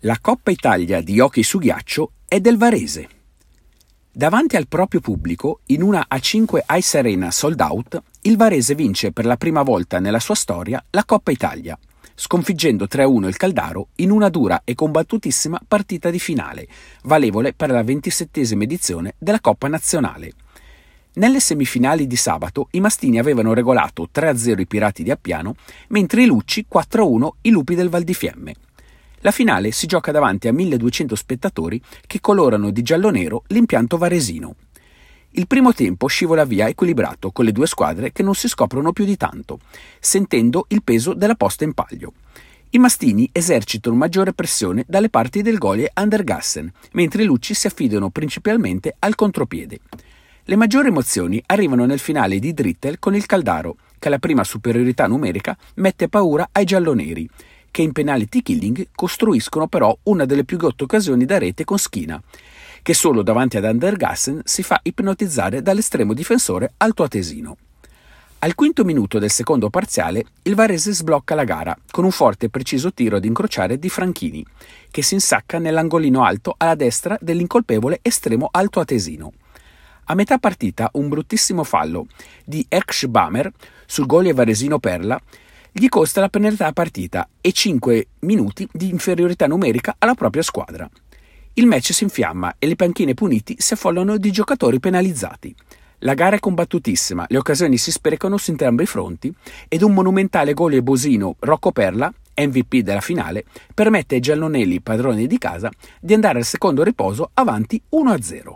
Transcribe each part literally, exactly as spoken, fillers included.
La Coppa Italia di hockey su ghiaccio è del Varese. Davanti al proprio pubblico, in una A cinque Ice Arena sold out, il Varese vince per la prima volta nella sua storia la Coppa Italia, sconfiggendo tre a uno il Caldaro in una dura e combattutissima partita di finale, valevole per la ventisettesima edizione della Coppa Nazionale. Nelle semifinali di sabato i mastini avevano regolato tre a zero i Pirati di Appiano, mentre i Lucci quattro a uno i Lupi del Val di Fiemme. La finale si gioca davanti a milleduecento spettatori che colorano di giallo-nero l'impianto varesino. Il primo tempo scivola via equilibrato con le due squadre che non si scoprono più di tanto, sentendo il peso della posta in palio. I mastini esercitano maggiore pressione dalle parti del goalie Andergassen, mentre i Lucci si affidano principalmente al contropiede. Le maggiori emozioni arrivano nel finale di Drittel con il Caldaro, che alla prima superiorità numerica mette paura ai gialloneri, che in penalty killing costruiscono però una delle più grotte occasioni da rete con Schina, che solo davanti ad Andergassen si fa ipnotizzare dall'estremo difensore altoatesino. Al quinto minuto del secondo parziale, il Varese sblocca la gara con un forte e preciso tiro ad incrociare di Franchini, che si insacca nell'angolino alto alla destra dell'incolpevole estremo altoatesino. A metà partita un bruttissimo fallo di Ekshbamer sul goalie varesino Perla gli costa la penalità a partita e cinque minuti di inferiorità numerica alla propria squadra. Il match si infiamma e le panchine puniti si affollano di giocatori penalizzati. La gara è combattutissima, le occasioni si sprecano su entrambi i fronti ed un monumentale goalie bosino Rocco Perla, M V P della finale, permette ai giallonelli padroni di casa di andare al secondo riposo avanti uno a zero.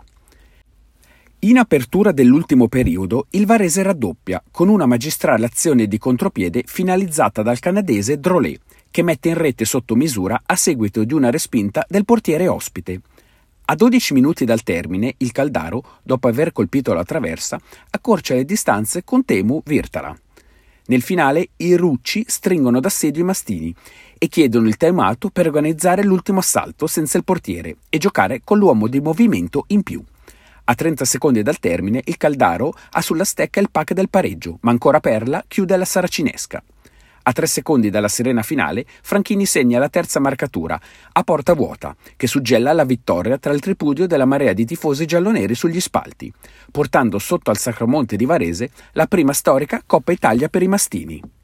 In apertura dell'ultimo periodo, il Varese raddoppia con una magistrale azione di contropiede finalizzata dal canadese Drolet, che mette in rete sotto misura a seguito di una respinta del portiere ospite. A dodici minuti dal termine, il Caldaro, dopo aver colpito la traversa, accorcia le distanze con Teemu Virtala. Nel finale, i Rucci stringono d'assedio i mastini e chiedono il time-out per organizzare l'ultimo assalto senza il portiere e giocare con l'uomo di movimento in più. A trenta secondi dal termine, il Caldaro ha sulla stecca il pack del pareggio, ma ancora Perla chiude la saracinesca. A tre secondi dalla sirena finale, Franchini segna la terza marcatura, a porta vuota, che suggella la vittoria tra il tripudio della marea di tifosi gialloneri sugli spalti, portando sotto al Sacromonte di Varese la prima storica Coppa Italia per i mastini.